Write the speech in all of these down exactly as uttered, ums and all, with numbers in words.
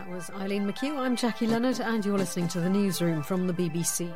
That was Eileen McHugh. I'm Jackie Leonard, and you're listening to the Newsroom from the B B C.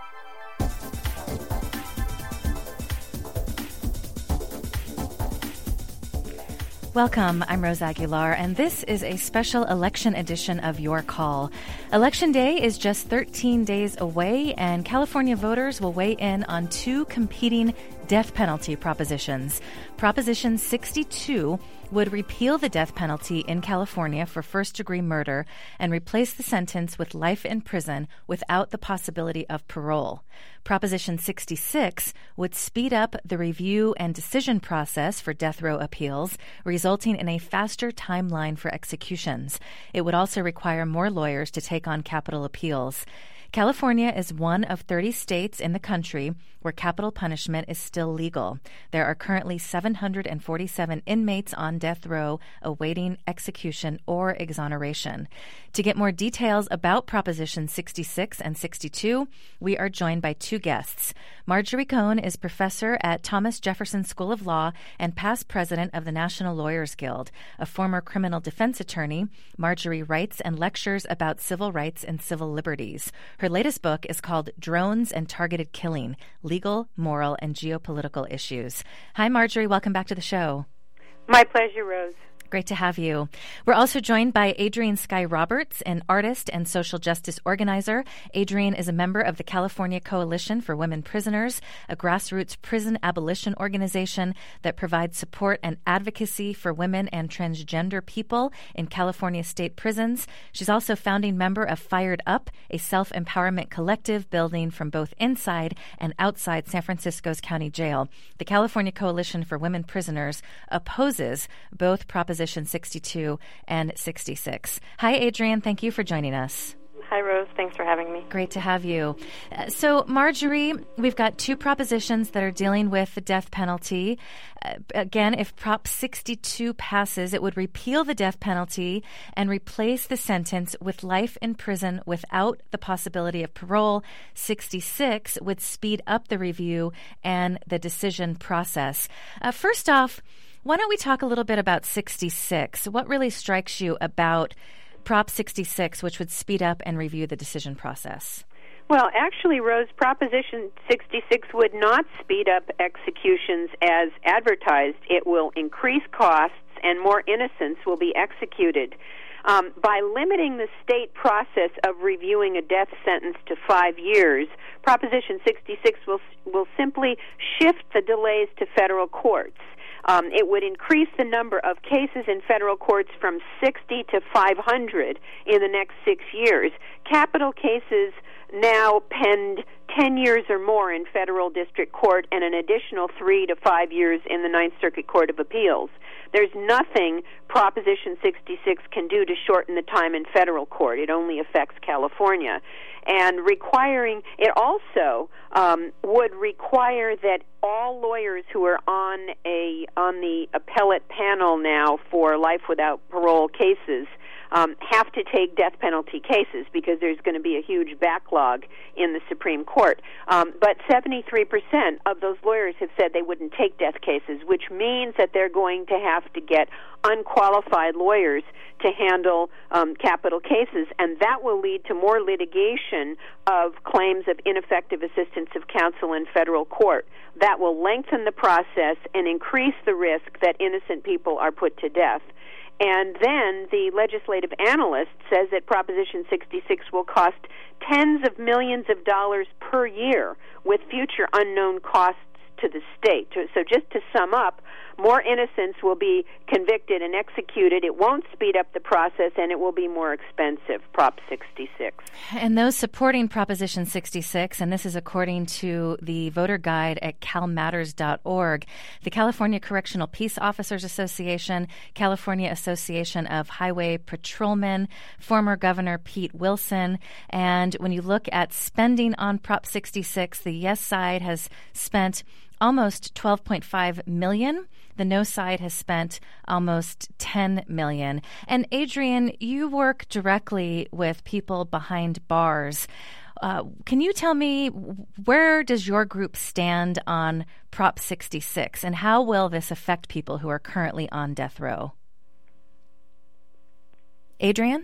Welcome, I'm Rose Aguilar, and this is a special election edition of Your Call. Election Day is just thirteen days away, and California voters will weigh in on two competing death penalty propositions. Proposition sixty-two would repeal the death penalty in California for first-degree murder and replace the sentence with life in prison without the possibility of parole. Proposition sixty-six would speed up the review and decision process for death row appeals, resulting in a faster timeline for executions. It would also require more lawyers to take on capital appeals. California is one of thirty states in the country where capital punishment is still legal. There are currently seven hundred forty-seven inmates on death row awaiting execution or exoneration. To get more details about Proposition sixty-six and sixty-two, we are joined by two guests. Marjorie Cohn is professor at Thomas Jefferson School of Law and past president of the National Lawyers Guild. A former criminal defense attorney, Marjorie writes and lectures about civil rights and civil liberties. Her latest book is called Drones and Targeted Killing: Legal, Moral, and Geopolitical Issues. Hi, Marjorie. Welcome back to the show. My pleasure, Rose. Great to have you. We're also joined by Adrienne Sky Roberts, an artist and social justice organizer. Adrienne is a member of the California Coalition for Women Prisoners, a grassroots prison abolition organization that provides support and advocacy for women and transgender people in California state prisons. She's also founding member of Fired Up, a self-empowerment collective building from both inside and outside San Francisco's county jail. The California Coalition for Women Prisoners opposes both propositions sixty-two and sixty-six. Hi, Adrienne. Thank you for joining us. Hi, Rose. Thanks for having me. Great to have you. Uh, so, Marjorie, we've got two propositions that are dealing with the death penalty. Uh, again, if Prop sixty-two passes, it would repeal the death penalty and replace the sentence with life in prison without the possibility of parole. sixty-six would speed up the review and the decision process. Uh, first off, why don't we talk a little bit about sixty-six? What really strikes you about Prop sixty-six, which would speed up and review the decision process? Well, actually, Rose, Proposition sixty-six would not speed up executions as advertised. It will increase costs and more innocents will be executed. Um, by limiting the state process of reviewing a death sentence to five years, Proposition sixty-six will will simply shift the delays to federal courts. Um, it would increase the number of cases in federal courts from sixty to five hundred in the next six years. Capital cases now pend ten years or more in federal district court and an additional three to five years in the Ninth Circuit Court of Appeals. There's nothing Proposition sixty-six can do to shorten the time in federal court. It only affects California. And requiring, it also um, would require that all lawyers who are on a on the appellate panel now for life without parole cases um, have to take death penalty cases because there's going to be a huge backlog in the Supreme Court. Um, but seventy-three percent of those lawyers have said they wouldn't take death cases, which means that they're going to have to get unqualified lawyers to handle um, capital cases, and that will lead to more litigation of claims of ineffective assistance of counsel in federal court. That will lengthen the process and increase the risk that innocent people are put to death. And then the legislative analyst says that Proposition sixty-six will cost tens of millions of dollars per year with future unknown costs to the state. So just to sum up, more innocents will be convicted and executed. It won't speed up the process, and it will be more expensive, Prop sixty-six. And those supporting Proposition sixty-six, and this is according to the voter guide at cal matters dot org, the California Correctional Peace Officers Association, California Association of Highway Patrolmen, former Governor Pete Wilson. And when you look at spending on Prop sixty-six, the yes side has spent almost twelve point five million dollars. The no side has spent almost ten million dollars. And Adrienne, you work directly with people behind bars. Uh, can you tell me, where does your group stand on Prop sixty-six, and how will this affect people who are currently on death row? Adrienne?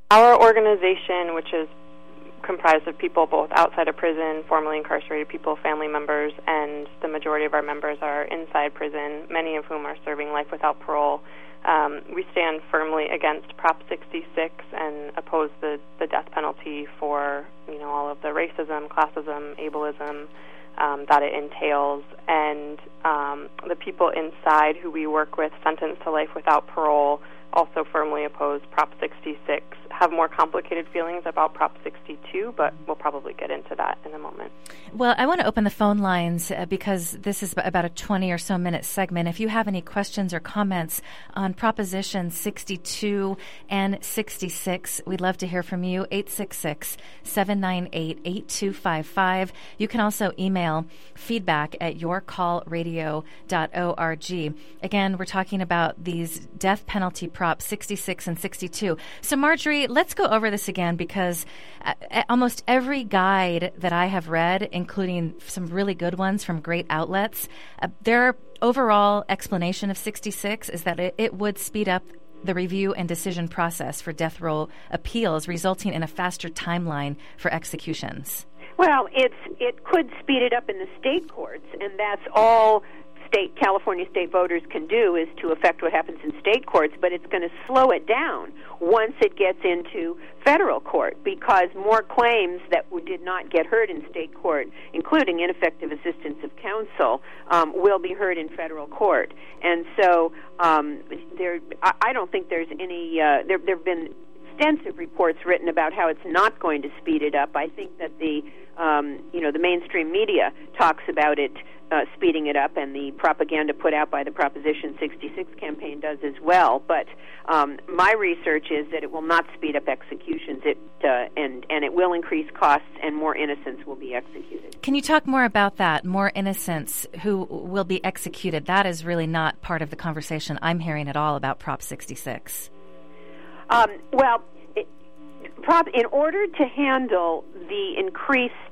Our organization, which is comprised of people both outside of prison, formerly incarcerated people, family members, and the majority of our members are inside prison, many of whom are serving life without parole. Um, we stand firmly against Prop sixty-six and oppose the, the death penalty for, you know, all of the racism, classism, ableism um, that it entails. And um, the people inside who we work with sentenced to life without parole also firmly oppose Prop sixty-six, have more complicated feelings about Prop sixty-two, but we'll probably get into that in a moment. Well, I want to open the phone lines uh, because this is about a twenty or so minute segment. If you have any questions or comments on Proposition sixty-two and sixty-six, we'd love to hear from you, eight six six, seven nine eight, eight two five five. You can also email feedback at your call radio dot org. Again, we're talking about these death penalty Prop sixty-six and sixty-two. So, Marjorie, let's go over this again because uh, almost every guide that I have read, including some really good ones from great outlets, uh, their overall explanation of sixty-six is that it, it would speed up the review and decision process for death row appeals, resulting in a faster timeline for executions. Well, it's it could speed it up in the state courts, and that's all state California state voters can do is to affect what happens in state courts, but it's going to slow it down once it gets into federal court because more claims that did not get heard in state court, including ineffective assistance of counsel, um, will be heard in federal court. And so um, there, I, I don't think there's any, uh, there there have been extensive reports written about how it's not going to speed it up. I think that the, um, you know, the mainstream media talks about it Uh, speeding it up, and the propaganda put out by the Proposition sixty-six campaign does as well. But um, my research is that it will not speed up executions, it uh, and and it will increase costs, and more innocents will be executed. Can you talk more about that? More innocents who will be executed. That is really not part of the conversation I'm hearing at all about Prop sixty-six. Um, well, it, prop, in order to handle the increased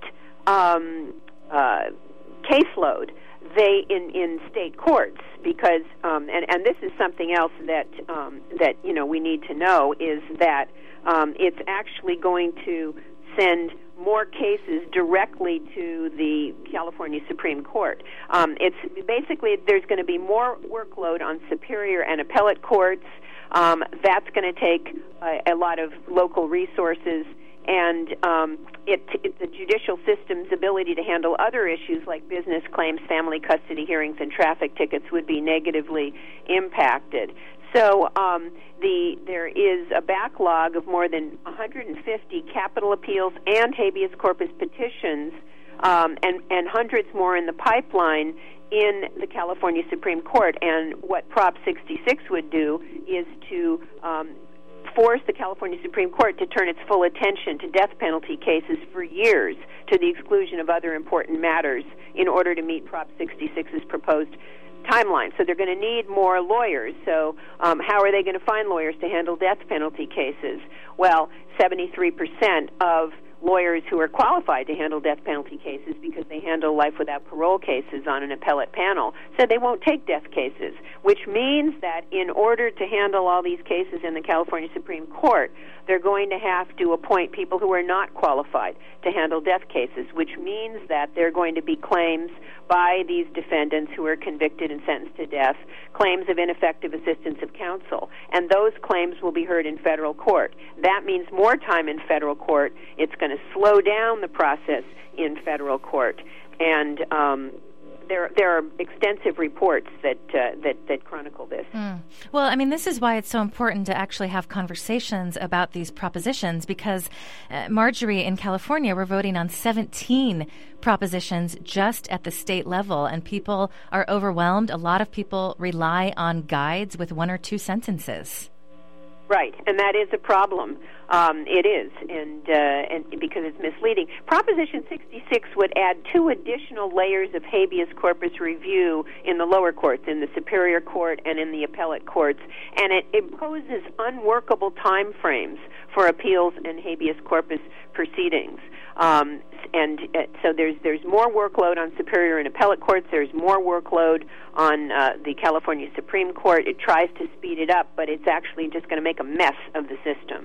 um, uh, caseload, they in, in state courts, because um, and and this is something else that um, that you know we need to know is that um, it's actually going to send more cases directly to the California Supreme Court. Um, it's basically there's going to be more workload on superior and appellate courts. Um, that's going to take a, a lot of local resources. And um, it, it, the judicial system's ability to handle other issues like business claims, family custody hearings, and traffic tickets would be negatively impacted. So um, the there is a backlog of more than one hundred fifty capital appeals and habeas corpus petitions, um, and, and hundreds more in the pipeline in the California Supreme Court. And what Prop sixty-six would do is to um, force the California Supreme Court to turn its full attention to death penalty cases for years to the exclusion of other important matters in order to meet Prop sixty-six's proposed timeline. So they're going to need more lawyers. So um, how are they going to find lawyers to handle death penalty cases? Well, seventy-three percent of lawyers who are qualified to handle death penalty cases because they handle life without parole cases on an appellate panel said they won't take death cases, which means that in order to handle all these cases in the California Supreme Court, they're going to have to appoint people who are not qualified to handle death cases, which means that there are going to be claims by these defendants who are convicted and sentenced to death, claims of ineffective assistance of counsel, and those claims will be heard in federal court. That means more time in federal court. It's going to slow down the process in federal court, and um, there there are extensive reports that uh, that that chronicle this. Mm. Well, I mean, this is why it's so important to actually have conversations about these propositions, because uh, Marjorie, in California, we're voting on seventeen propositions just at the state level, and people are overwhelmed. A lot of people rely on guides with one or two sentences. Right, and that is a problem. Um, it is, and, uh, and because it's misleading. Proposition sixty-six would add two additional layers of habeas corpus review in the lower courts, in the Superior Court and in the appellate courts, and it imposes unworkable time frames for appeals and habeas corpus proceedings. Um, and uh, so there's there's more workload on superior and appellate courts. There's more workload on uh, the California Supreme Court. It tries to speed it up, but it's actually just going to make a mess of the system. Mm.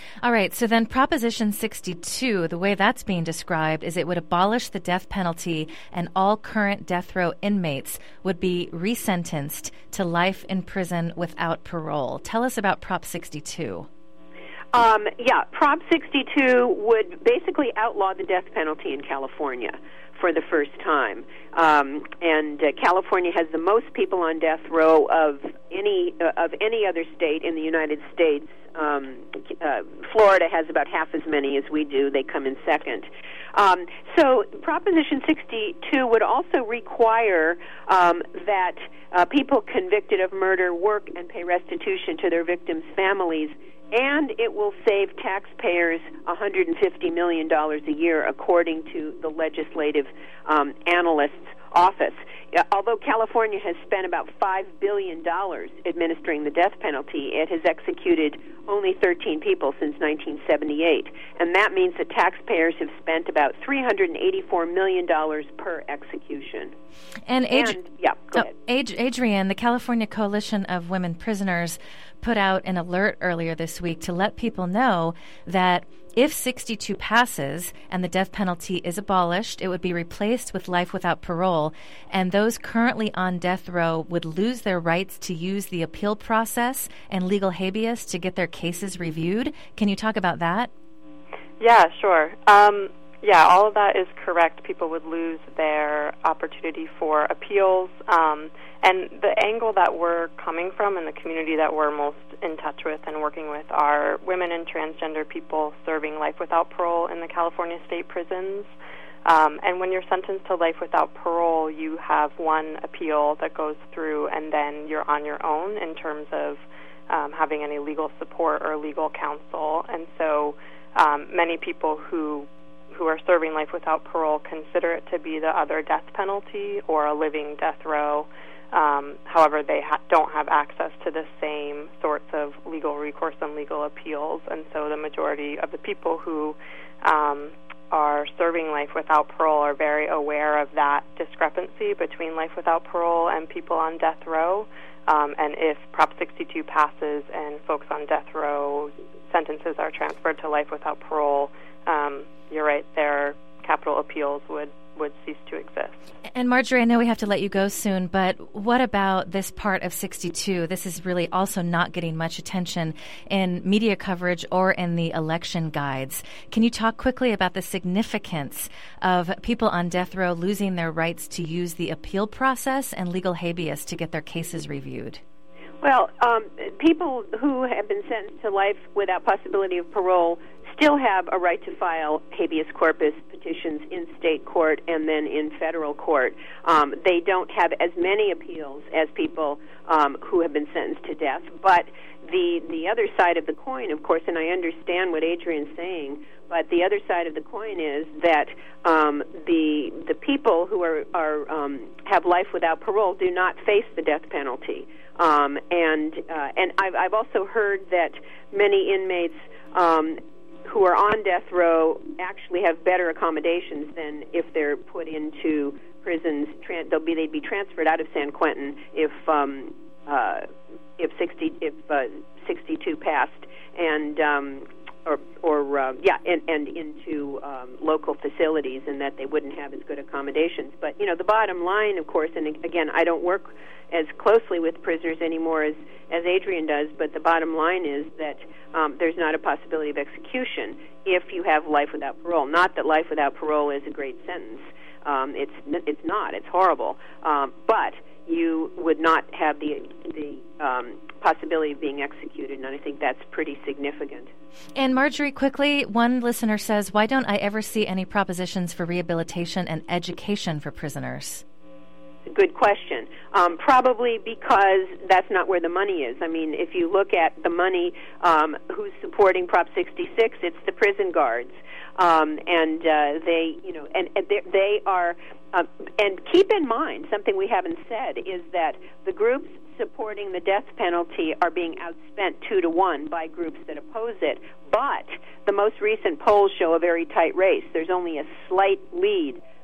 All right, so then Proposition sixty-two, the way that's being described is it would abolish the death penalty and all current death row inmates would be resentenced to life in prison without parole. Tell us about Prop sixty-two. Um, yeah, Prop sixty-two would basically outlaw the death penalty in California for the first time. Um, and uh, California has the most people on death row of any uh, of any other state in the United States. Um, uh, Florida has about half as many as we do. They come in second. Um, so Proposition sixty-two would also require um, that uh, people convicted of murder work and pay restitution to their victims' families, and it will save taxpayers one hundred fifty million dollars a year, according to the Legislative um, Analyst's Office. Uh, although California has spent about five billion dollars administering the death penalty, it has executed only thirteen people since nineteen seventy-eight. And that means that taxpayers have spent about three hundred eighty-four million dollars per execution. And, Ad- and yeah, go ahead. Oh, Ad- Adrienne, the California Coalition of Women Prisoners put out an alert earlier this week to let people know that if sixty-two passes and the death penalty is abolished, it would be replaced with life without parole, and those currently on death row would lose their rights to use the appeal process and legal habeas to get their cases reviewed. Can you talk about that? Yeah, sure. Um, yeah, all of that is correct. People would lose their opportunity for appeals. Um, and the angle that we're coming from and the community that we're most in touch with and working with are women and transgender people serving life without parole in the California state prisons. Um, and when you're sentenced to life without parole, you have one appeal that goes through, and then you're on your own in terms of um, having any legal support or legal counsel. And so um, many people who who are serving life without parole consider it to be the other death penalty or a living death row. Um, however, they ha- don't have access to the same sorts of legal recourse and legal appeals, and so the majority of the people who um, are serving life without parole are very aware of that discrepancy between life without parole and people on death row. Um, and if Prop sixty-two passes and folks on death row sentences are transferred to life without parole, um, you're right, their capital appeals would would cease to exist. And Marjorie, I know we have to let you go soon, but what about this part of sixty-two? This is really also not getting much attention in media coverage or in the election guides. Can you talk quickly about the significance of people on death row losing their rights to use the appeal process and legal habeas to get their cases reviewed? Well, um, people who have been sentenced to life without possibility of parole still have a right to file habeas corpus petitions in state court and then in federal court. Um, they don't have as many appeals as people um, who have been sentenced to death. But the the other side of the coin, of course, and I understand what Adrienne's saying, but the other side of the coin is that um, the the people who are, are um, have life without parole do not face the death penalty. Um, and uh, and I've, I've also heard that many inmates um, who are on death row actually have better accommodations than if they're put into prisons. Tran- they'll be they'd be transferred out of San Quentin if um, uh, if sixty if uh, sixty-two passed, and um, or or uh, yeah, and, and into um, local facilities, and that they wouldn't have as good accommodations. But you know, the bottom line, of course, and again, I don't work as closely with prisoners anymore as, as Adrienne does, but the bottom line is that um, there's not a possibility of execution if you have life without parole. Not that life without parole is a great sentence. Um, it's it's not. It's horrible. Um, but you would not have the the um, possibility of being executed, and I think that's pretty significant. And Marjorie, quickly, one listener says, why don't I ever see any propositions for rehabilitation and education for prisoners? Good question. Um, probably because that's not where the money is. I mean, if you look at the money, um, who's supporting Prop sixty-six, it's the prison guards. Um, and uh, they, you know, and, and they are, uh, and keep in mind, something we haven't said is that the groups supporting the death penalty are being outspent two to one by groups that oppose it. But the most recent polls show a very tight race. There's only a slight lead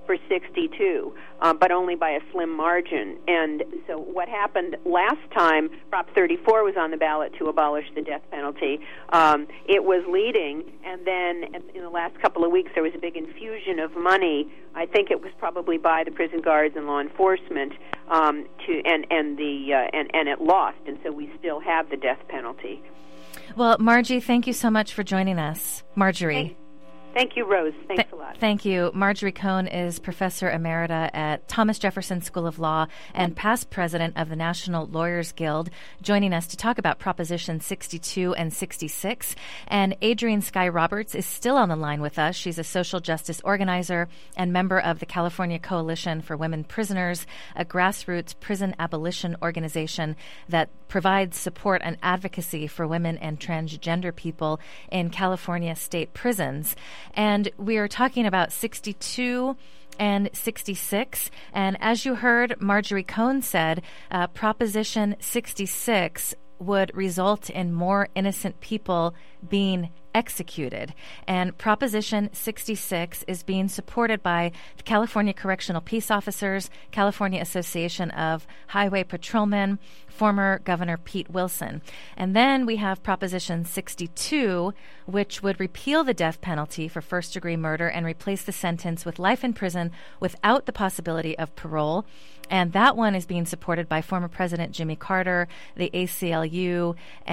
for sixty-two, uh, but only by a slim margin. And so what happened last time, Prop thirty-four was on the ballot to abolish the death penalty. Um, it was leading, and then in the last couple of weeks there was a big infusion of money. I think it was probably by the prison guards and law enforcement, um, to and and the uh, and and it lost, and so we still have the death penalty. Well, Margie, thank you so much for joining us. Marjorie. Thank, thank you, Rose. Thanks Th- a lot. Thank you. Marjorie Cohn is Professor Emerita at Thomas Jefferson School of Law and past president of the National Lawyers Guild, joining us to talk about Proposition sixty-two and sixty-six. And Adrienne Sky Roberts is still on the line with us. She's a social justice organizer and member of the California Coalition for Women Prisoners, a grassroots prison abolition organization that provides support and advocacy for women and transgender people in California state prisons. And we are talking about sixty-two and sixty-six. And as you heard, Marjorie Cohn said, uh, Proposition sixty-six would result in more innocent people being executed. And Proposition sixty-six is being supported by the California Correctional Peace Officers, California Association of Highway Patrolmen, former Governor Pete Wilson. And then we have Proposition sixty-two, which would repeal the death penalty for first-degree murder and replace the sentence with life in prison without the possibility of parole. And that one is being supported by former President Jimmy Carter, the A C L U,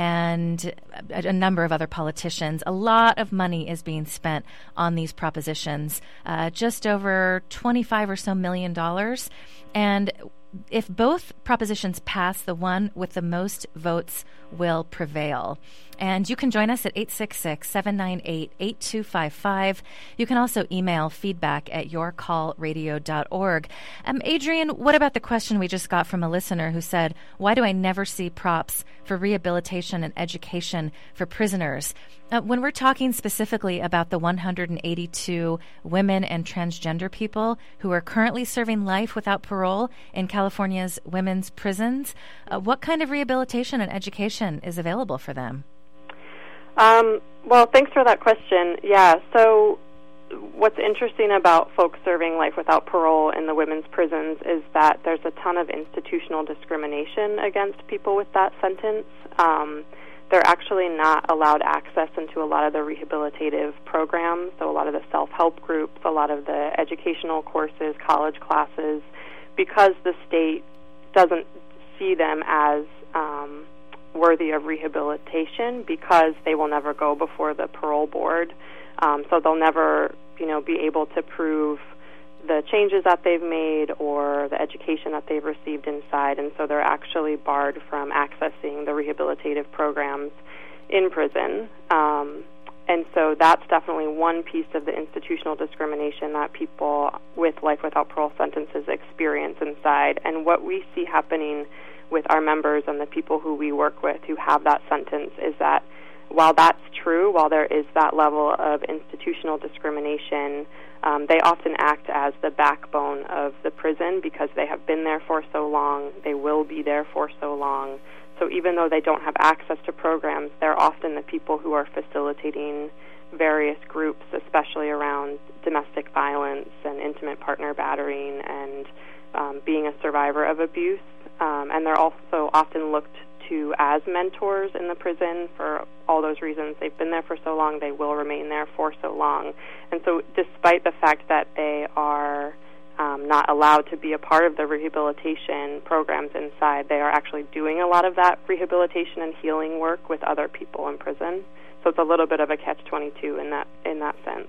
and a, a number of other politicians. A lot of money is being spent on these propositions, uh, just over twenty-five or so million dollars. And if both propositions pass, the one with the most votes will prevail. And you can join us at eight six six, seven nine eight, eight two five five. You can also email feedback at your call radio dot org. Um, Adrienne, what about the question we just got from a listener who said, why do I never see props for rehabilitation and education for prisoners? Uh, when we're talking specifically about the one hundred eighty-two women and transgender people who are currently serving life without parole in California's women's prisons, uh, what kind of rehabilitation and education is available for them? Um, well, thanks for that question. Yeah, so what's interesting about folks serving life without parole in the women's prisons is that there's a ton of institutional discrimination against people with that sentence. Um, they're actually not allowed access into a lot of the rehabilitative programs, so a lot of the self-help groups, a lot of the educational courses, college classes, because the state doesn't see them as um, worthy of rehabilitation because they will never go before the parole board. Um, so they'll never, you know, be able to prove the changes that they've made or the education that they've received inside, and so they're actually barred from accessing the rehabilitative programs in prison. Um, and so that's definitely one piece of the institutional discrimination that people with life without parole sentences experience inside. And what we see happening with our members and the people who we work with who have that sentence is that while that's true, while there is that level of institutional discrimination, um, they often act as the backbone of the prison because they have been there for so long, they will be there for so long. So even though they don't have access to programs, they're often the people who are facilitating various groups, especially around domestic violence and intimate partner battering and um, being a survivor of abuse. Um, and they're also often looked to as mentors in the prison for all those reasons. They've been there for so long, they will remain there for so long. And so despite the fact that they are um, not allowed to be a part of the rehabilitation programs inside, they are actually doing a lot of that rehabilitation and healing work with other people in prison. So it's a little bit of a catch twenty-two in that in that sense.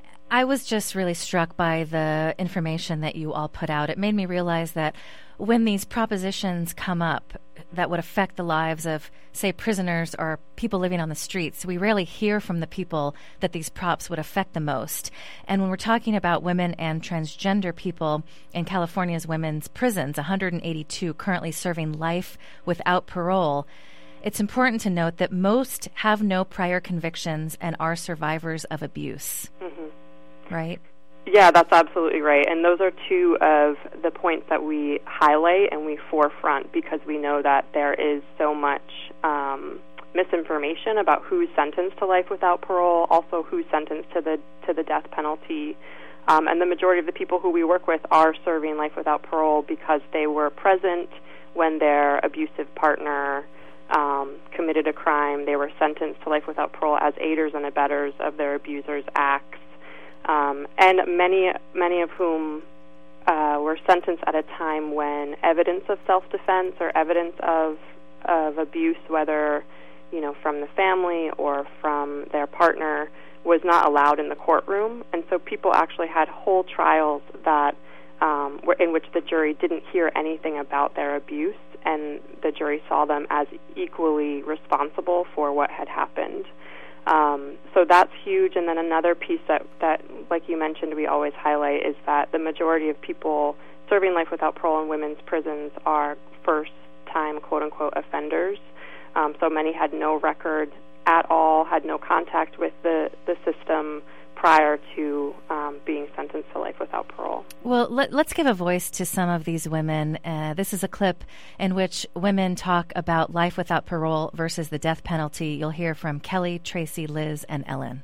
I was just really struck by the information that you all put out. It made me realize that when these propositions come up that would affect the lives of, say, prisoners or people living on the streets, we rarely hear from the people that these props would affect the most. And when we're talking about women and transgender people in California's women's prisons, one hundred eighty-two currently serving life without parole, it's important to note that most have no prior convictions and are survivors of abuse. Mm-hmm. Right? Yeah, that's absolutely right. And those are two of the points that we highlight and we forefront because we know that there is so much um, misinformation about who's sentenced to life without parole, also who's sentenced to the to the death penalty. Um, and the majority of the people who we work with are serving life without parole because they were present when their abusive partner um, committed a crime. They were sentenced to life without parole as aiders and abettors of their abuser's acts. Um, and many, many of whom uh, were sentenced at a time when evidence of self-defense or evidence of of abuse, whether you know from the family or from their partner, was not allowed in the courtroom. And so people actually had whole trials that um, were in which the jury didn't hear anything about their abuse, and the jury saw them as equally responsible for what had happened. Um, so that's huge. And then another piece that, that, like you mentioned, we always highlight is that the majority of people serving life without parole in women's prisons are first-time, quote-unquote, offenders. Um, so many had no record at all, had no contact with the, the system prior to um, being sentenced to life without parole. Well, let, let's give a voice to some of these women. Uh, this is a clip in which women talk about life without parole versus the death penalty. You'll hear from Kelly, Tracy, Liz, and Ellen.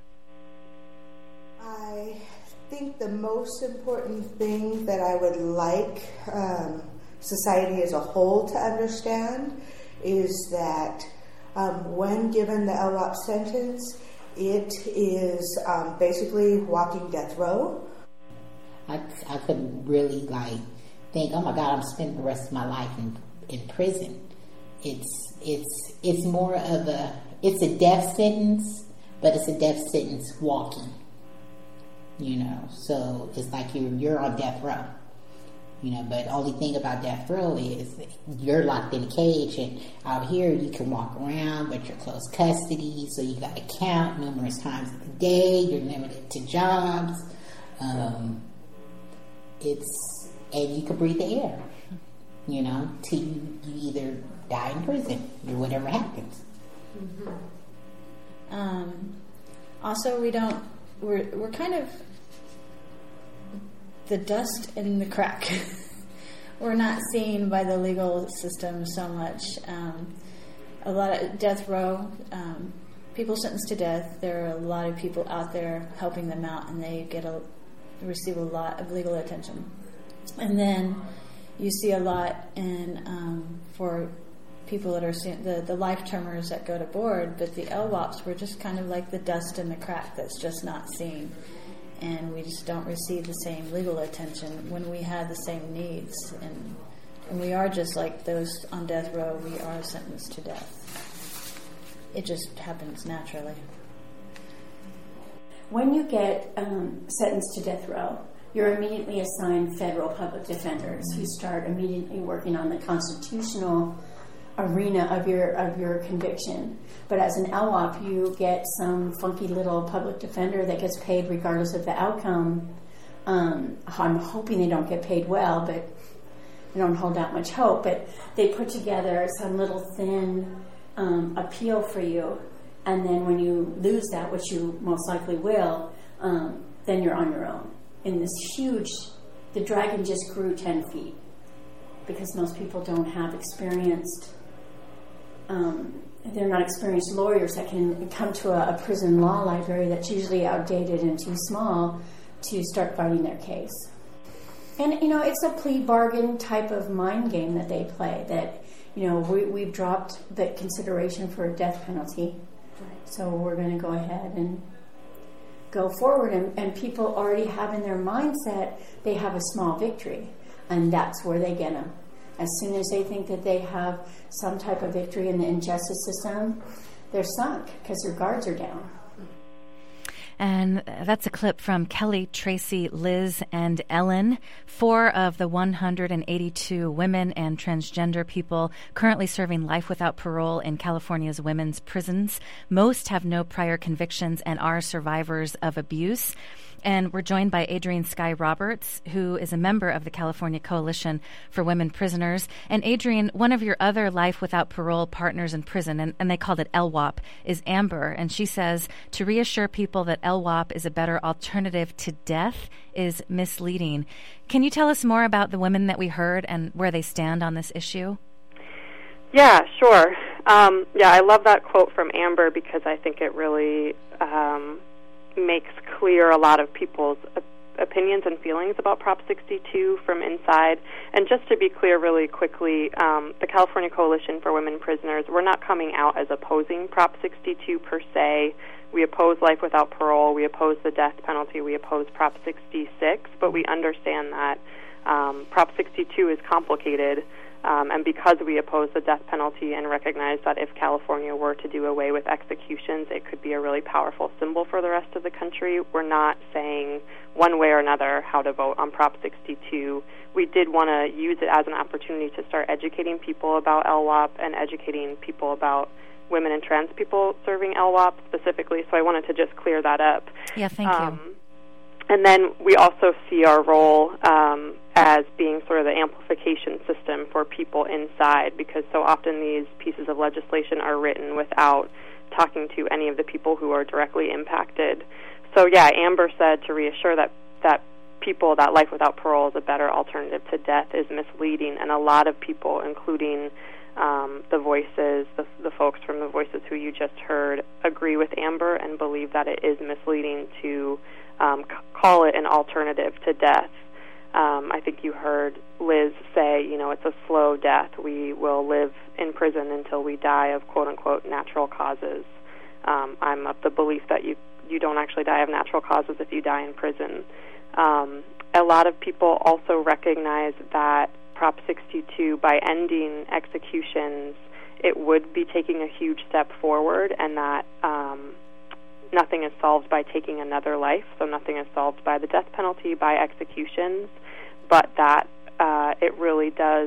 I think the most important thing that I would like um, society as a whole to understand is that um, when given the L W O P sentence, it is um, basically walking death row. I, I couldn't really like think, oh my God, I'm spending the rest of my life in in prison. It's it's it's more of a it's a death sentence, but it's a death sentence walking. You know, so it's like you you're on death row. You know, but the only thing about death row is you're locked in a cage, and out here you can walk around, but you're close custody, so you got to count numerous times a day. You're limited to jobs. Um, it's and you can breathe the air. You know, till you, you either die in prison or whatever happens. Mm-hmm. Um, also, we don't. We're we're kind of the dust in the crack. We're not seen by the legal system so much. Um, a lot of death row, um, people sentenced to death, there are a lot of people out there helping them out, and they get a receive a lot of legal attention. And then you see a lot in um, for people that are the the life termers that go to board, but the L W O Ps were just kind of like the dust in the crack that's just not seen. And we just don't receive the same legal attention when we have the same needs. And, and we are just like those on death row, we are sentenced to death. It just happens naturally. When you get um, sentenced to death row, you're immediately assigned federal public defenders who start immediately working on the constitutional arena of your of your conviction. But as an L W O P, you get some funky little public defender that gets paid regardless of the outcome. Um, I'm hoping they don't get paid well, but I don't hold out much hope. But they put together some little thin um, appeal for you, and then when you lose that, which you most likely will, um, then you're on your own. In this huge, the dragon just grew ten feet because most people don't have experienced Um, they're not experienced lawyers that can come to a, a prison law library that's usually outdated and too small to start fighting their case. And, you know, it's a plea bargain type of mind game that they play, that, you know, we, we've dropped the consideration for a death penalty, so we're going to go ahead and go forward. And, and people already have in their mindset they have a small victory, and that's where they get them. As soon as they think that they have some type of victory in the injustice system, they're sunk because their guards are down. And that's a clip from Kelly, Tracy, Liz, and Ellen, four of the one hundred eighty-two women and transgender people currently serving life without parole in California's women's prisons. Most have no prior convictions and are survivors of abuse. And we're joined by Adrienne Sky Roberts, who is a member of the California Coalition for Women Prisoners. And Adrienne, one of your other life without parole partners in prison, and, and they called it L W O P, is Amber. And she says to reassure people that L W O P is a better alternative to death is misleading. Can you tell us more about the women that we heard and where they stand on this issue? Yeah, sure. Um, yeah, I love that quote from Amber because I think it really um, makes clear a lot of people's opinions and feelings about Prop sixty-two from inside. And just to be clear really quickly, um, the California Coalition for Women Prisoners, we're not coming out as opposing Prop sixty-two per se. We oppose life without parole. We oppose the death penalty. We oppose Prop sixty-six. But we understand that um, Prop sixty-two is complicated. Um, and because we oppose the death penalty and recognize that if California were to do away with executions, it could be a really powerful symbol for the rest of the country, we're not saying one way or another how to vote on Prop sixty-two. We did want to use it as an opportunity to start educating people about L W O P and educating people about women and trans people serving L W O P specifically, so I wanted to just clear that up. Yeah, thank um, you. And then we also see our role um, as being sort of the amplification system for people inside, because so often these pieces of legislation are written without talking to any of the people who are directly impacted. So, yeah, Amber said to reassure that, that people, that life without parole is a better alternative to death is misleading, and a lot of people, including um, the voices, the, the folks from the voices who you just heard, agree with Amber and believe that it is misleading to Um, c- call it an alternative to death. Um, I think you heard Liz say, you know, it's a slow death. We will live in prison until we die of quote-unquote natural causes. Um, I'm of the belief that you, you don't actually die of natural causes if you die in prison. Um, a lot of people also recognize that Prop sixty-two, by ending executions, it would be taking a huge step forward, and that um, nothing is solved by taking another life, so nothing is solved by the death penalty, by executions, but that uh, it really does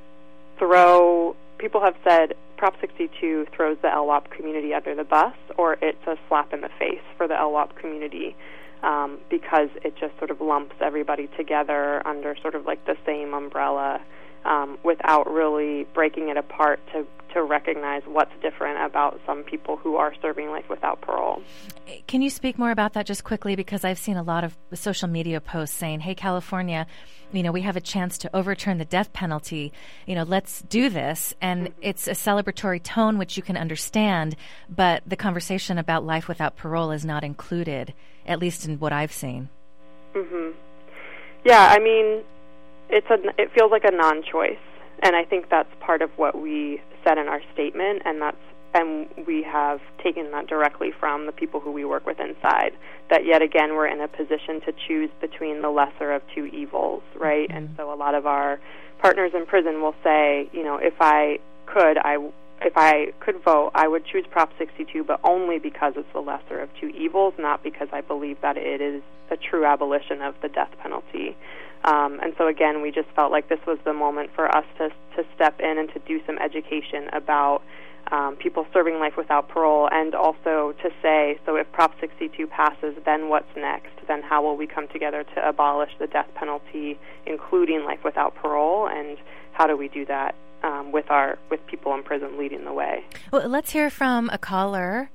throw, people have said Prop sixty-two throws the L W O P community under the bus, or it's a slap in the face for the L W O P community, um, because it just sort of lumps everybody together under sort of like the same umbrella, um, without really breaking it apart to to recognize what's different about some people who are serving life without parole. Can you speak more about that just quickly? Because I've seen a lot of social media posts saying, hey, California, you know, we have a chance to overturn the death penalty. You know, let's do this. And mm-hmm. it's a celebratory tone, which you can understand, but the conversation about life without parole is not included, at least in what I've seen. Mm-hmm. Yeah, I mean, it's a, it feels like a non-choice. And I think that's part of what we said in our statement, and that's and we have taken that directly from the people who we work with inside, that yet again we're in a position to choose between the lesser of two evils, right? Mm-hmm. And so a lot of our partners in prison will say, you know, if I could, I if I could vote, I would choose Prop sixty-two, but only because it's the lesser of two evils, not because I believe that it is a true abolition of the death penalty. Um, and so, again, we just felt like this was the moment for us to to step in and to do some education about um, people serving life without parole, and also to say, so if Prop sixty-two passes, then what's next? Then how will we come together to abolish the death penalty, including life without parole, and how do we do that um, with our with people in prison leading the way? Well, let's hear from a caller,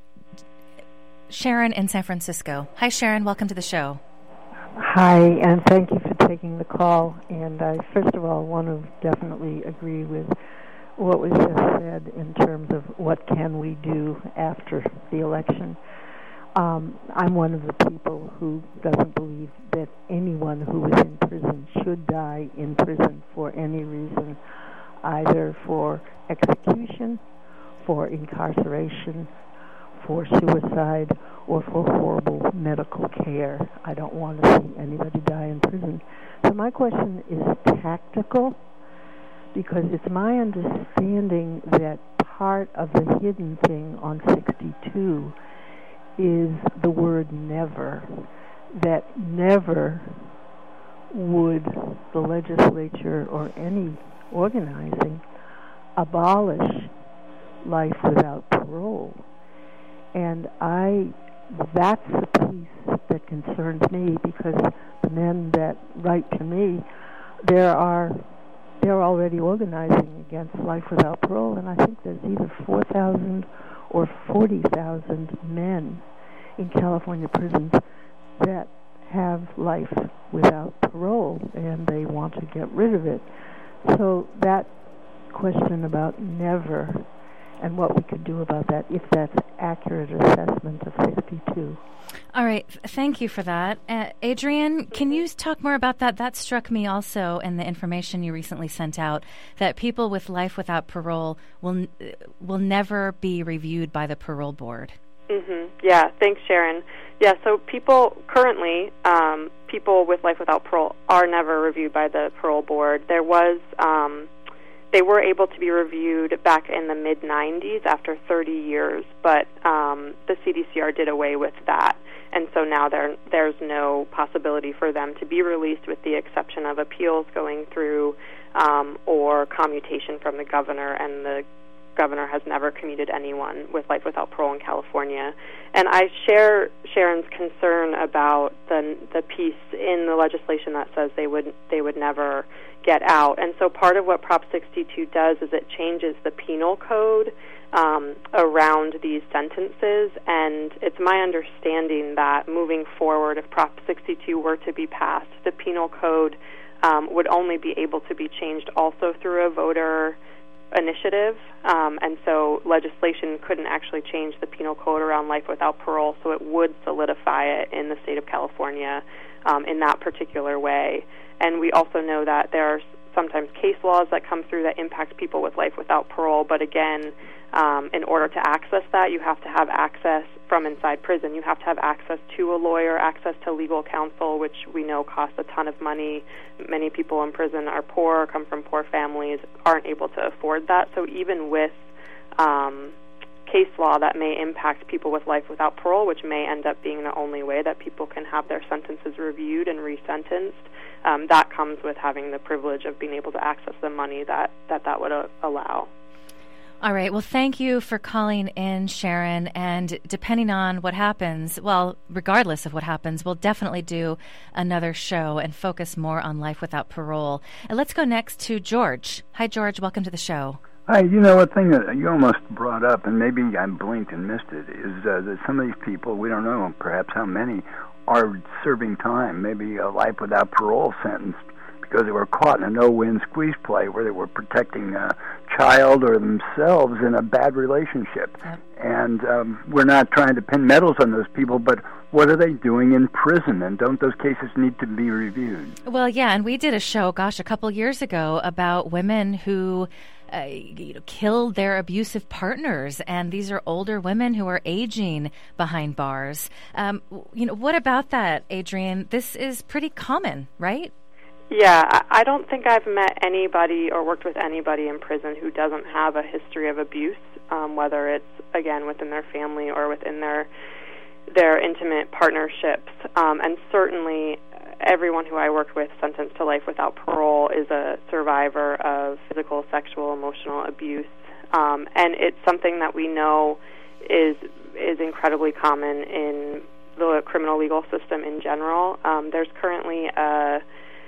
Sharon in San Francisco. Hi, Sharon. Welcome to the show. Hi, and thank you for taking the call. And I, first of all, want to definitely agree with what was just said in terms of what can we do after the election. Um, I'm one of the people who doesn't believe that anyone who is in prison should die in prison for any reason, either for execution, for incarceration, for suicide, or for horrible medical care. I don't want to see anybody die in prison. So my question is tactical, because it's my understanding that part of the hidden thing on sixty-two is the word never, that never would the legislature or any organizing abolish life without parole. And I, that's the piece that concerns me, because the men that write to me, there are, they're already organizing against life without parole, and I think there's either four thousand or forty thousand men in California prisons that have life without parole, and they want to get rid of it. So that question about never and what we could do about that, if that's accurate assessment of sixty-two. All right. Thank you for that. Uh, Adrian, can you talk more about that? That struck me also in the information you recently sent out, that people with life without parole will will never be reviewed by the parole board. Mm-hmm. Yeah, thanks, Sharon. Yeah, so people currently, um, people with life without parole are never reviewed by the parole board. There was, um, they were able to be reviewed back in the mid nineties after thirty years, but um, the C D C R did away with that. And so now there, there's no possibility for them to be released with the exception of appeals going through um, or commutation from the governor, and the governor has never commuted anyone with life without parole in California. And I share Sharon's concern about the the piece in the legislation that says they would they would never get out. And so part of what Prop sixty-two does is it changes the penal code um, around these sentences. And it's my understanding that moving forward, if Prop sixty-two were to be passed, the penal code um, would only be able to be changed also through a voter initiative, um, and so legislation couldn't actually change the penal code around life without parole, so it would solidify it in the state of California um, in that particular way. And we also know that there are sometimes case laws that come through that impact people with life without parole, but again, um, in order to access that, you have to have access from inside prison. You have to have access to a lawyer, access to legal counsel, which we know costs a ton of money. Many people in prison are poor, come from poor families, aren't able to afford that. So even with um, case law that may impact people with life without parole, which may end up being the only way that people can have their sentences reviewed and resentenced, um, that comes with having the privilege of being able to access the money that that, that would uh, allow. All right. Well, thank you for calling in, Sharon. And depending on what happens, well, regardless of what happens, we'll definitely do another show and focus more on life without parole. And let's go next to George. Hi, George. Welcome to the show. Hi. You know, one thing that you almost brought up, and maybe I blinked and missed it, is uh, that some of these people, we don't know perhaps how many, are serving time, maybe a life without parole sentence, because they were caught in a no-win squeeze play where they were protecting a child or themselves in a bad relationship. Yep. And um, we're not trying to pin medals on those people, but what are they doing in prison? And don't those cases need to be reviewed? Well, yeah, and we did a show, gosh, a couple years ago about women who uh, you know, killed their abusive partners, and these are older women who are aging behind bars. Um, you know, what about that, Adrian? This is pretty common, right? Yeah, I don't think I've met anybody or worked with anybody in prison who doesn't have a history of abuse, um, whether it's, again, within their family or within their their intimate partnerships. Um, and certainly everyone who I worked with sentenced to life without parole is a survivor of physical, sexual, emotional abuse. Um, and it's something that we know is is incredibly common in the criminal legal system in general. Um, there's currently a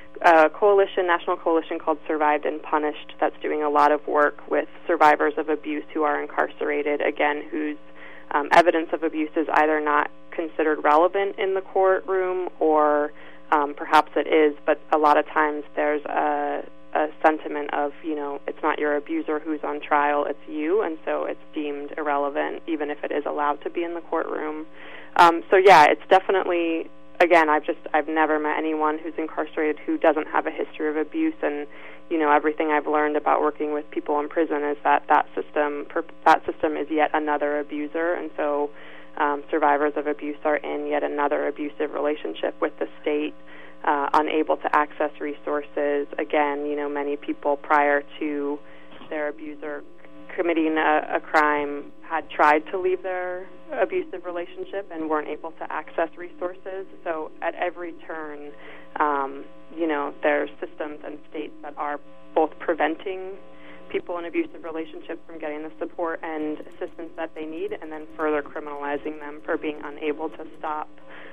a coalition, national coalition called Survived and Punished, that's doing a lot of work with survivors of abuse who are incarcerated, again, whose um, evidence of abuse is either not considered relevant in the courtroom or um, perhaps it is, but a lot of times there's a, a sentiment of, you know, it's not your abuser who's on trial, it's you, and so it's deemed irrelevant, even if it is allowed to be in the courtroom. Um, so, yeah, it's definitely... Again, I've just I've never met anyone who's incarcerated who doesn't have a history of abuse, and you know everything I've learned about working with people in prison is that that system that system is yet another abuser, and so um, survivors of abuse are in yet another abusive relationship with the state, uh, unable to access resources. Again, you know many people prior to their abuser committing a, a crime had tried to leave their abusive relationship and weren't able to access resources. So at every turn, um, you know, there's systems and states that are both preventing people in abusive relationships from getting the support and assistance that they need, and then further criminalizing them for being unable to stop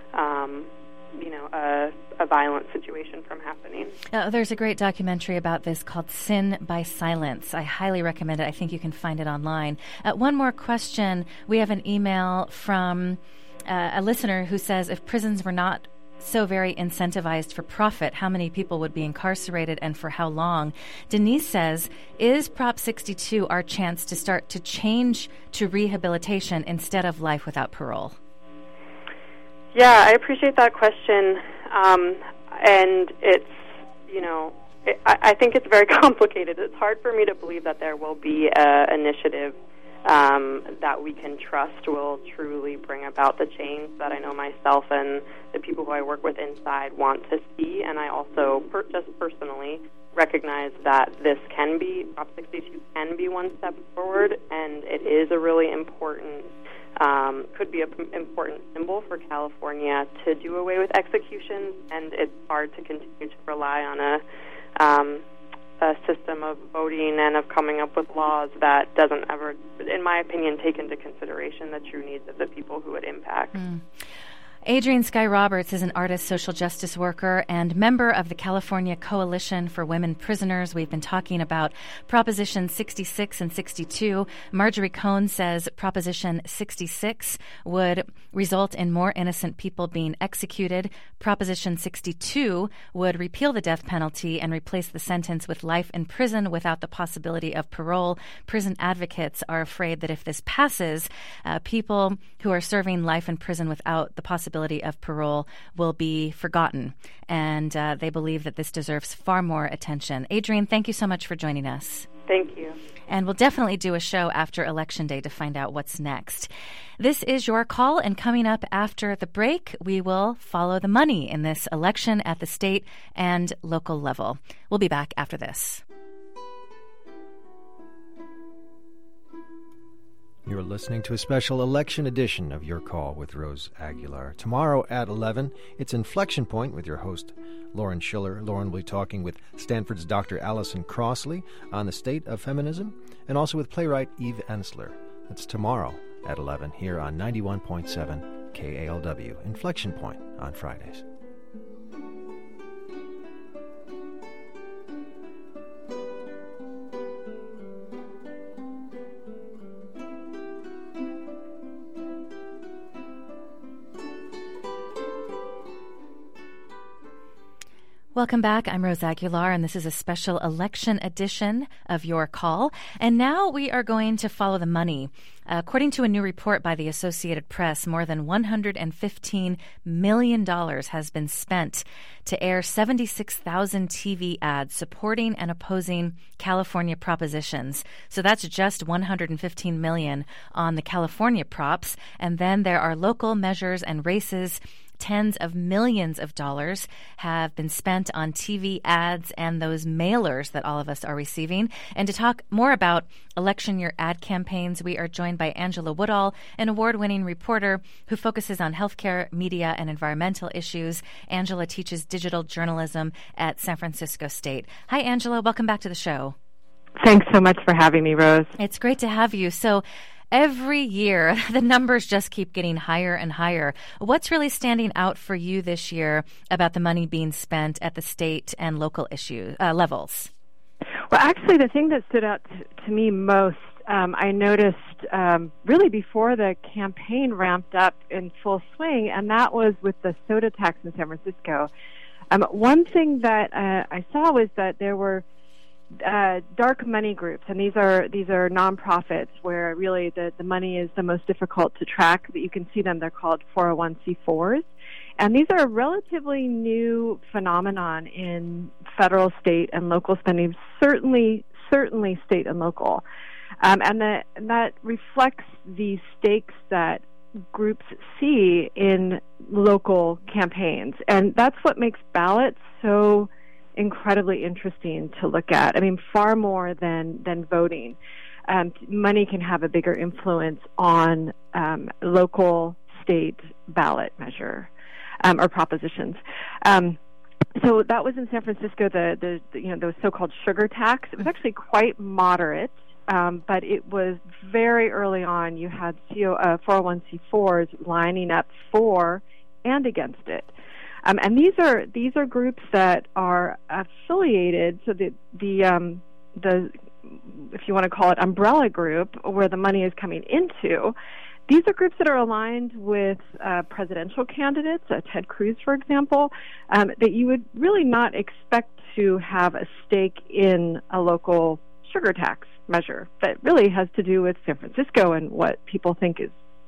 um, you know, a, a violent situation from happening. Uh, there's a great documentary about this called Sin by Silence. I highly recommend it. I think you can find it online. Uh, one more question. We have an email from uh, a listener who says, if prisons were not so very incentivized for profit, how many people would be incarcerated and for how long? Denise says, is Prop sixty-two our chance to start to change to rehabilitation instead of life without parole? Yeah, I appreciate that question. Um, and it's, you know, it, I, I think it's very complicated. It's hard for me to believe that there will be an initiative um, that we can trust will truly bring about the change that I know myself and the people who I work with inside want to see. And I also, per, just personally, recognize that this can be, Prop sixty-two can be one step forward, and it is a really important, um, could be an p- important symbol for California to do away with executions, and it's hard to continue to rely on a, um, a system of voting and of coming up with laws that doesn't ever, in my opinion, take into consideration the true needs of the people who it impacts. Mm. Adrienne Sky Roberts is an artist, social justice worker, and member of the California Coalition for Women Prisoners. We've been talking about Proposition sixty-six and sixty-two. Marjorie Cohn says Proposition sixty-six would result in more innocent people being executed. Proposition sixty-two would repeal the death penalty and replace the sentence with life in prison without the possibility of parole. Prison advocates are afraid that if this passes, uh, people who are serving life in prison without the possibility of parole will be forgotten, and uh, they believe that this deserves far more attention. Adrienne, thank you so much for joining us. Thank you. And we'll definitely do a show after Election Day to find out what's next. This is Your Call, and coming up after the break, we will follow the money in this election at the state and local level. We'll be back after this. You're listening to a special election edition of Your Call with Rose Aguilar. Tomorrow at eleven, it's Inflection Point with your host, Lauren Schiller. Lauren will be talking with Stanford's Doctor Allison Crossley on the state of feminism, and also with playwright Eve Ensler. That's tomorrow at eleven here on ninety-one point seven K A L W. Inflection Point on Fridays. Welcome back. I'm Rose Aguilar, and this is a special election edition of Your Call. And now we are going to follow the money. Uh, according to a new report by the Associated Press, more than one hundred fifteen million dollars has been spent to air seventy-six thousand T V ads supporting and opposing California propositions. So that's just one hundred fifteen million dollars on the California props. And then there are local measures and races. Tens of millions of dollars have been spent on T V ads and those mailers that all of us are receiving. And to talk more about election year ad campaigns, we are joined by Angela Woodall, an award-winning reporter who focuses on healthcare, media, and environmental issues. Angela teaches digital journalism at San Francisco State. Hi, Angela. Welcome back to the show. Thanks so much for having me, Rose. It's great to have you. So, every year, the numbers just keep getting higher and higher. What's really standing out for you this year about the money being spent at the state and local issue uh, levels? Well, actually, the thing that stood out to, to me most, um, I noticed um, really before the campaign ramped up in full swing, and that was with the soda tax in San Francisco. Um, one thing that uh, I saw was that there were Uh, dark money groups, and these are these are nonprofits where really the, the money is the most difficult to track. But you can see them; they're called four oh one c fours, and these are a relatively new phenomenon in federal, state, and local spending. Certainly, certainly state and local, um, and that and that reflects the stakes that groups see in local campaigns, and that's what makes ballots so incredibly interesting to look at. I mean, far more than, than voting. Um, money can have a bigger influence on um, local, state ballot measure um, or propositions. Um, so that was in San Francisco, the, the, the you know the so-called sugar tax. It was actually quite moderate, um, but it was very early on. You had C O, uh, four oh one c fours lining up for and against it. Um, and these are these are groups that are affiliated. So the the um, the if you want to call it umbrella group, where the money is coming into, these are groups that are aligned with uh, presidential candidates, uh, Ted Cruz, for example, um, that you would really not expect to have a stake in a local sugar tax measure that really has to do with San Francisco and what people think is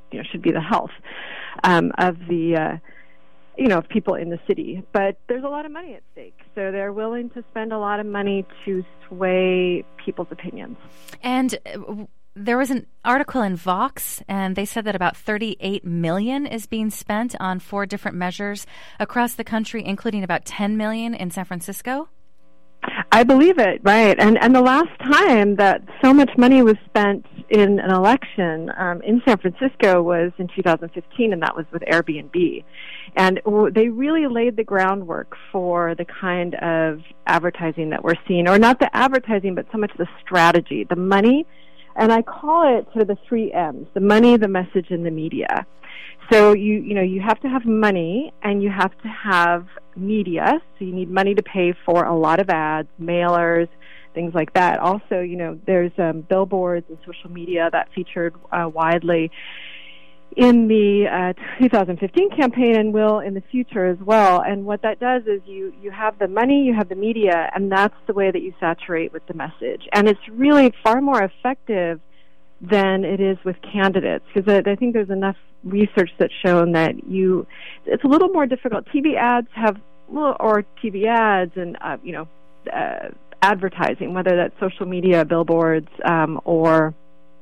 you know should be the health um, of the uh, you know of people in the city. But there's a lot of money at stake, so they're willing to spend a lot of money to sway people's opinions. And uh, there was an article in Vox, and they said that about thirty-eight million dollars is being spent on four different measures across the country, including about ten million dollars in San Francisco. I believe it, right. And and the last time that so much money was spent in an election um, in San Francisco was in two thousand fifteen, and that was with Airbnb. And they really laid the groundwork for the kind of advertising that we're seeing, or not the advertising, but so much the strategy, the money. And I call it sort of the three M's, the money, the message, and the media. So you you know you have to have money, and you have to have media. So you need money to pay for a lot of ads, mailers, things like that. Also, you know, there's um, billboards and social media that featured uh, widely in the uh, two thousand fifteen campaign and will in the future as well. And what that does is you, you have the money, you have the media, and that's the way that you saturate with the message. And it's really far more effective than it is with candidates, because I, I think there's enough research that's shown that you, it's a little more difficult. T V ads have, or T V ads and, uh, you know, uh, advertising, whether that's social media, billboards, um, or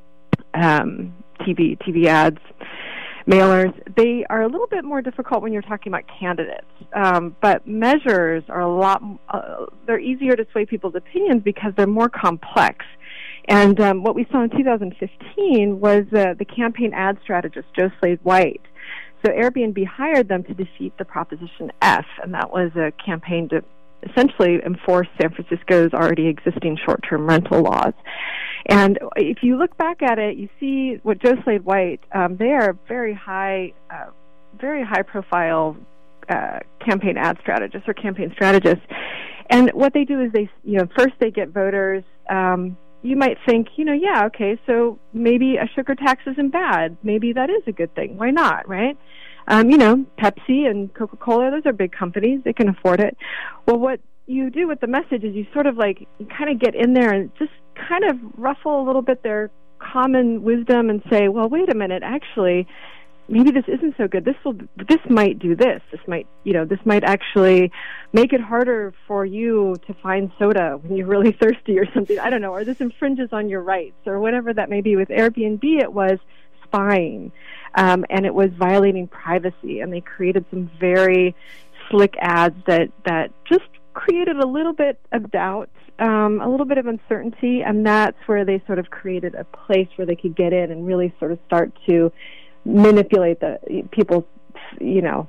um, T V, T V ads, mailers, they are a little bit more difficult when you're talking about candidates. Um, but measures are a lot, uh, they're easier to sway people's opinions because they're more complex. And um, what we saw in two thousand fifteen was uh, the campaign ad strategist, Joe Slade White. So Airbnb hired them to defeat the Proposition F, and that was a campaign to essentially enforce San Francisco's already existing short-term rental laws. And if you look back at it, you see what Joe Slade White, um, they are very high, uh, very high-profile uh, campaign ad strategists or campaign strategists. And what they do is they, you know, first they get voters. Um, you might think, you know, yeah, okay, so maybe a sugar tax isn't bad. Maybe that is a good thing. Why not, right? Um, you know, Pepsi and Coca-Cola, those are big companies. They can afford it. Well, what you do with the message is you sort of like, you kind of get in there and just kind of ruffle a little bit their common wisdom and say, well, wait a minute, actually, maybe this isn't so good. This will, this might do this. This might, you know, this might actually make it harder for you to find soda when you're really thirsty or something. I don't know, or this infringes on your rights or whatever that may be. With Airbnb, it was spying, um, and it was violating privacy, and they created some very slick ads that, that just created a little bit of doubt, um, a little bit of uncertainty, and that's where they sort of created a place where they could get in and really sort of start to manipulate the people, you know,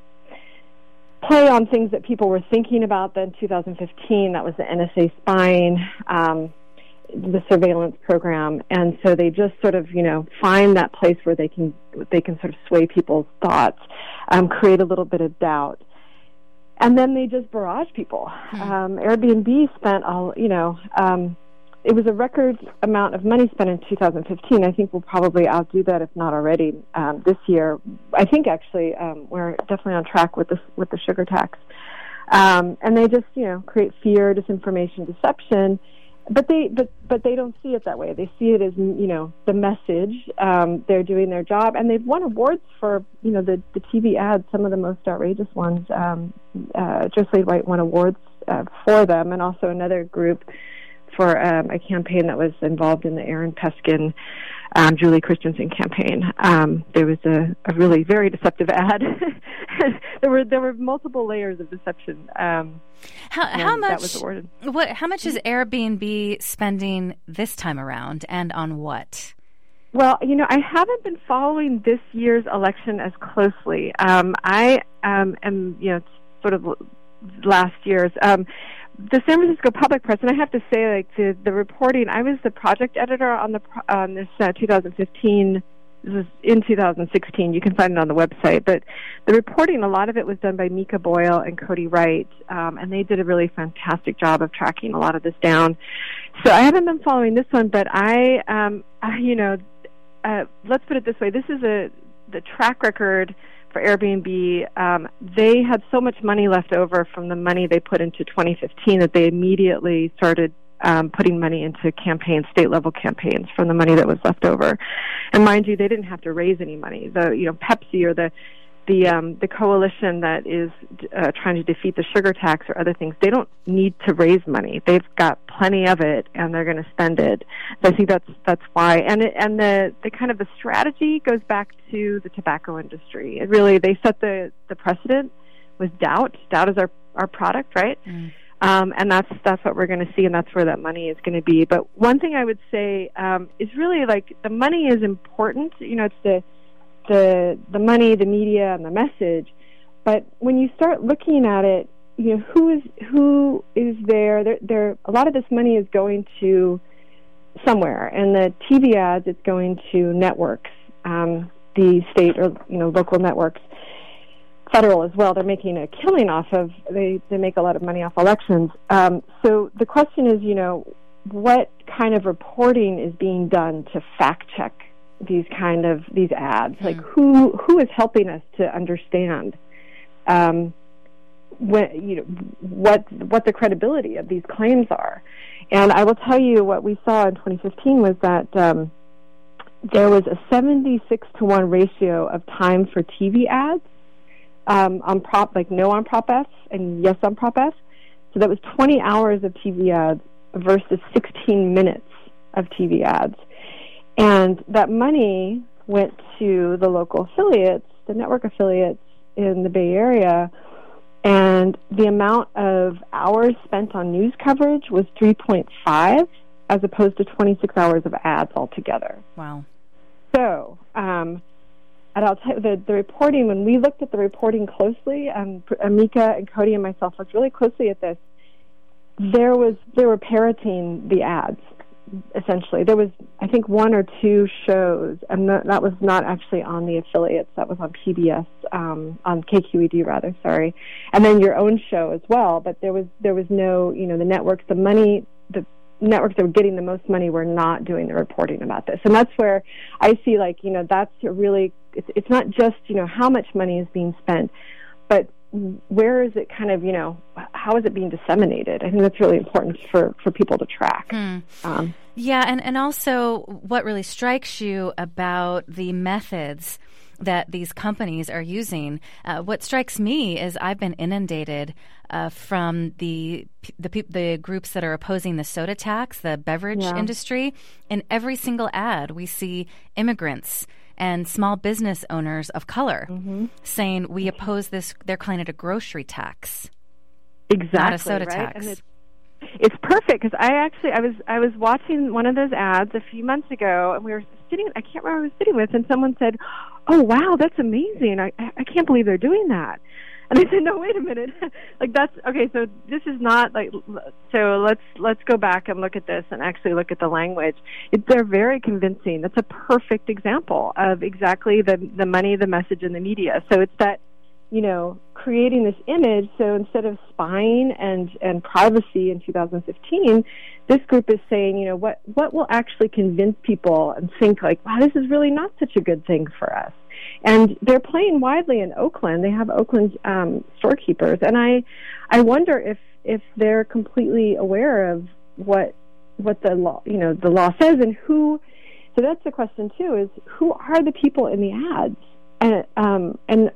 play on things that people were thinking about. Then two thousand fifteen, that was the N S A spying, um, the surveillance program, and so they just sort of, you know, find that place where they can they can sort of sway people's thoughts, um, create a little bit of doubt, and then they just barrage people. Hmm. Um, Airbnb spent all, you know. Um, It was a record amount of money spent in two thousand fifteen. I think we'll probably outdo that, if not already, um, this year. I think actually um, we're definitely on track with the with the sugar tax. Um, and they just, you know, create fear, disinformation, deception. But they but but they don't see it that way. They see it as, you know, the message. Um, they're doing their job, and they've won awards for, you know, the the T V ads, some of the most outrageous ones. Um, uh, Joe Slade White won awards uh, for them, and also another group for um, a campaign that was involved in the Aaron Peskin, um, Julie Christensen campaign. Um, there was a, a really very deceptive ad. there were there were multiple layers of deception. Um, how how much? That was awarded. What? How much is Airbnb spending this time around, and on what? Well, you know, I haven't been following this year's election as closely. Um, I um, am, you know, sort of last year's. Um, The San Francisco Public Press, and I have to say, like the, the reporting, I was the project editor on the on this uh, two thousand fifteen. This was in two thousand sixteen. You can find it on the website. But the reporting, a lot of it was done by Mika Boyle and Cody Wright, um, and they did a really fantastic job of tracking a lot of this down. So I haven't been following this one, but I, um, I you know, uh, let's put it this way: this is a the track record for Airbnb. Um, they had so much money left over from the money they put into twenty fifteen that they immediately started um, putting money into campaigns, state-level campaigns, from the money that was left over. And mind you, they didn't have to raise any money. The you know Pepsi or the the um, the coalition that is uh, trying to defeat the sugar tax or other things, they don't need to raise money. They've got plenty of it, and they're going to spend it. So I think that's that's why. And it, and the, the kind of the strategy goes back to the tobacco industry. It really, they set the, the precedent with doubt. Doubt is our, our product, right? Mm. Um, and that's that's what we're going to see, and that's where that money is going to be. But one thing I would say um, is really, like, the money is important. You know, it's the the the money, the media, and the message. But when you start looking at it, you know, who is who is there? There, there a lot of this money is going to somewhere, and the T V ads, it's going to networks, um, the state or you know local networks, federal as well. They're making a killing off of. They they make a lot of money off elections. Um, so the question is, you know, what kind of reporting is being done to fact check these kind of these ads? Mm. Like who who is helping us to understand um, what you know what what the credibility of these claims are? And I will tell you what we saw in twenty fifteen was that um, there was a seventy-six to one ratio of time for T V ads um, on prop like no on Prop F and yes on Prop F. So that was twenty hours of T V ads versus sixteen minutes of T V ads. And that money went to the local affiliates, the network affiliates in the Bay Area, and the amount of hours spent on news coverage was three point five as opposed to twenty-six hours of ads altogether. Wow. So, um, and I'll tell you, the, the reporting, when we looked at the reporting closely, um, Amika and Cody and myself looked really closely at this, there was, they were parroting the ads. Essentially, there was, I think, one or two shows, and that, that was not actually on the affiliates. That was on P B S, um, on K Q E D rather. Sorry, and then your own show as well. But there was there was no, you know, the networks, the money, the networks that were getting the most money were not doing the reporting about this, and that's where I see, like, you know, that's a really, it's, it's not just, you know, how much money is being spent, but where is it kind of, you know, how is it being disseminated? I think that's really important for, for people to track. Hmm. Um, yeah, and, and also what really strikes you about the methods that these companies are using. Uh, what strikes me is I've been inundated uh, from the the pe- the groups that are opposing the soda tax, the beverage yeah. industry. In every single ad, we see immigrants and small business owners of color mm-hmm. saying we oppose this. They're calling it a grocery tax, exactly, not a soda right? tax. And it's, it's perfect because I actually I was I was watching one of those ads a few months ago, and we were sitting. I can't remember who I was sitting with, and someone said, "Oh wow, that's amazing! I I can't believe they're doing that." And I said, "No, wait a minute. Like that's okay. So this is not like. So let's let's go back and look at this and actually look at the language. It, they're very convincing. That's a perfect example of exactly the the money, the message, and the media. So it's that, you know, creating this image. So instead of spying and and privacy in two thousand fifteen, this group is saying, you know, what what will actually convince people and think like, wow, this is really not such a good thing for us. And they're playing widely in Oakland. They have Oakland um, storekeepers, and I, I wonder if, if they're completely aware of what what the law, you know, the law says, and who. So that's the question too: is who are the people in the ads? And um, and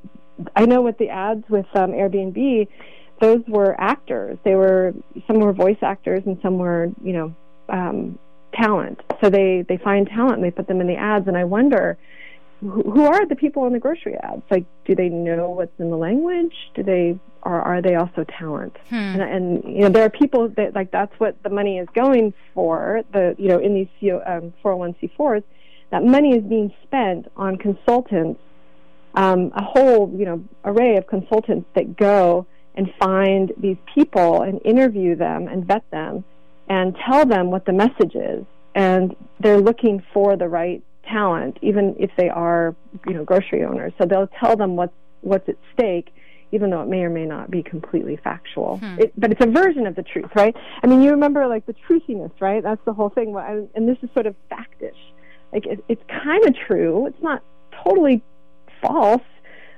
I know with the ads with um, Airbnb, those were actors. They were some were voice actors, and some were, you know, um, talent. So they they find talent and they put them in the ads, and I wonder. Who are the people in the grocery ads? Like, do they know what's in the language? Do they, or are they also talent? Hmm. And, and you know, there are people that like that's what the money is going for. The you know in these um, four oh one c fours, that money is being spent on consultants, um, a whole you know array of consultants that go and find these people and interview them and vet them and tell them what the message is, and they're looking for the right talent, even if they are, you know, grocery owners. So they'll tell them what's what's at stake, even though it may or may not be completely factual. Hmm. It, but it's a version of the truth, right? I mean, you remember, like, the truthiness, right? That's the whole thing. And this is sort of factish. Like, it, it's kind of true. It's not totally false,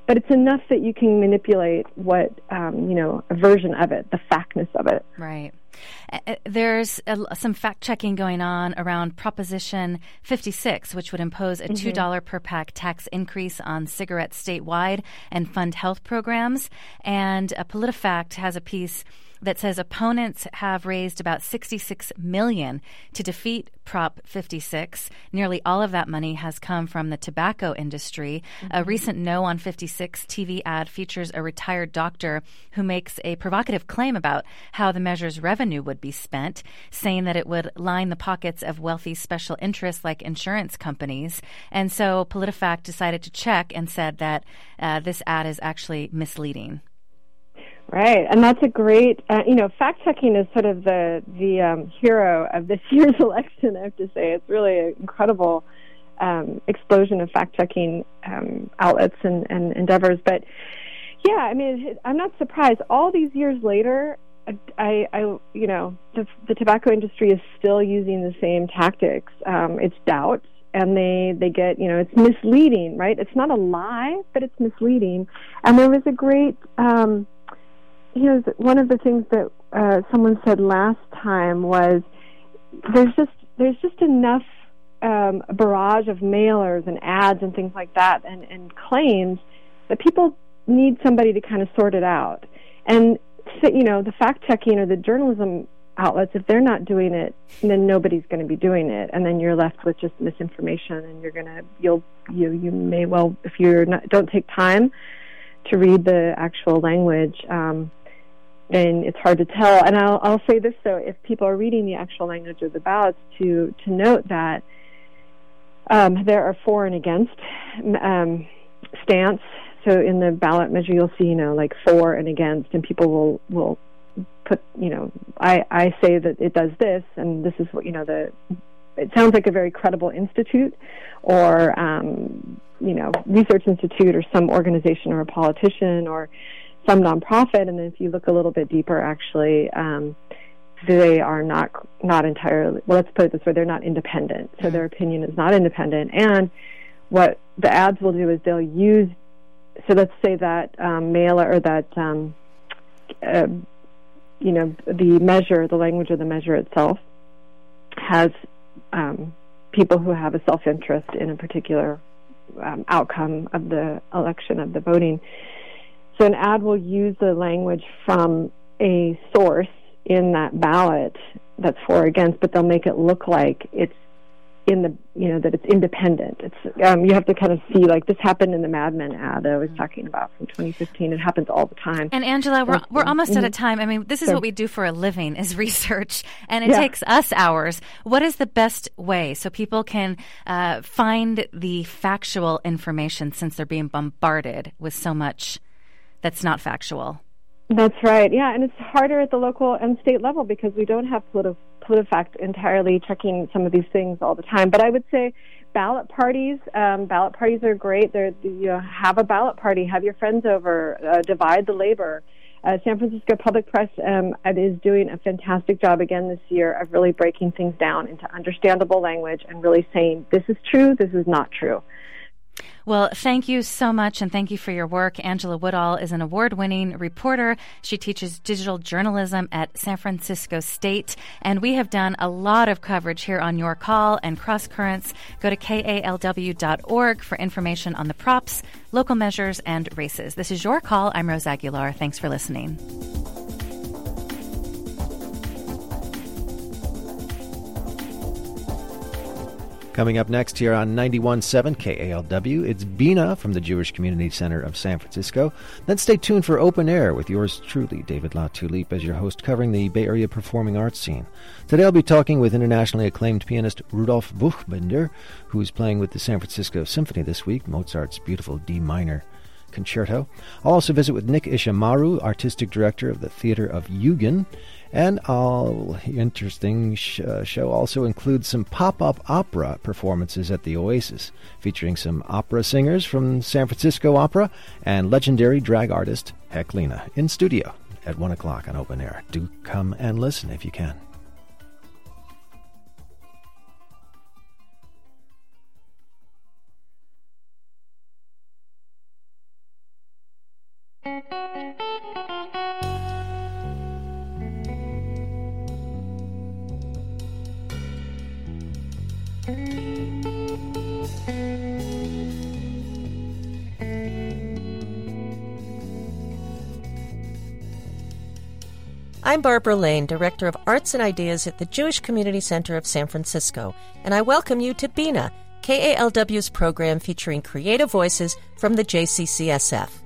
but it's enough that you can manipulate what, um, you know, a version of it, the factness of it. Right. Uh, there's uh, some fact-checking going on around Proposition fifty-six, which would impose a two dollars mm-hmm. per pack tax increase on cigarettes statewide and fund health programs. And uh, PolitiFact has a piece that says opponents have raised about sixty-six million dollars to defeat Prop fifty-six. Nearly all of that money has come from the tobacco industry. Mm-hmm. A recent No on fifty-six T V ad features a retired doctor who makes a provocative claim about how the measure's revenue would be spent, saying that it would line the pockets of wealthy special interests like insurance companies. And so PolitiFact decided to check and said that uh, this ad is actually misleading. Right, and that's a great, uh, you know, fact-checking is sort of the the um, hero of this year's election, I have to say. It's really an incredible um, explosion of fact-checking um, outlets and, and endeavors. But, yeah, I mean, I'm not surprised. All these years later, I, I you know, the, the tobacco industry is still using the same tactics. Um, it's doubt, and they, they get, you know, it's misleading, right? It's not a lie, but it's misleading. And there was a great... Um, You know, one of the things that uh, someone said last time was there's just there's just enough um, a barrage of mailers and ads and things like that and, and claims that people need somebody to kind of sort it out. And, so, you know, the fact-checking or the journalism outlets, if they're not doing it, then nobody's going to be doing it. And then you're left with just misinformation, and you're going to, you'll, you you may well, if you're not, don't take time to read the actual language, um, and it's hard to tell. And I'll, I'll say this, though, if people are reading the actual language of the ballots, to, to note that um, there are for and against um, stance. So in the ballot measure, you'll see, you know, like for and against, and people will, will put, you know, I, I say that it does this, and this is what, you know, the, it sounds like a very credible institute or, um, you know, research institute or some organization or a politician or some nonprofit, and then if you look a little bit deeper, actually, um, they are not not entirely, well, let's put it this way, they're not independent. So their opinion is not independent. And what the ads will do is they'll use, so let's say that um, mailer, or that, um, uh, you know, the measure, the language of the measure itself has um, people who have a self-interest in a particular um, outcome of the election, of the voting. So an ad will use the language from a source in that ballot that's for or against, but they'll make it look like it's in the, you know, that it's independent. It's um, you have to kind of see, like this happened in the Mad Men ad that I was talking about from twenty fifteen. It happens all the time. And Angela, we're we're almost mm-hmm. out of time. I mean, this is sure. what we do for a living, is research, and it yeah. takes us hours. What is the best way so people can uh, find the factual information, since they're being bombarded with so much that's not factual? That's right. Yeah, and it's harder at the local and state level because we don't have politi- PolitiFact entirely checking some of these things all the time. But I would say ballot parties, um, ballot parties are great. They're, you know, have a ballot party, have your friends over, uh, divide the labor. Uh, San Francisco Public Press um, is doing a fantastic job again this year of really breaking things down into understandable language and really saying this is true, this is not true. Well, thank you so much, and thank you for your work. Angela Woodall is an award-winning reporter. She teaches digital journalism at San Francisco State, and we have done a lot of coverage here on Your Call and Cross Currents. Go to K A L W dot org for information on the props, local measures, and races. This is Your Call. I'm Rose Aguilar. Thanks for listening. Coming up next here on ninety-one point seven K A L W, it's Bina from the Jewish Community Center of San Francisco. Then stay tuned for Open Air with yours truly, David LaTulippe, as your host, covering the Bay Area performing arts scene. Today I'll be talking with internationally acclaimed pianist Rudolf Buchbinder, who is playing with the San Francisco Symphony this week, Mozart's beautiful D minor concerto. I'll also visit with Nick Ishamaru, artistic director of the Theater of Eugen. And our interesting sh- uh, show also includes some pop-up opera performances at the Oasis, featuring some opera singers from San Francisco Opera and legendary drag artist Heklina in studio at one o'clock on Open Air. Do come and listen if you can. I'm Barbara Lane, Director of Arts and Ideas at the Jewish Community Center of San Francisco, and I welcome you to Bina, K A L W's program featuring creative voices from the J C C S F.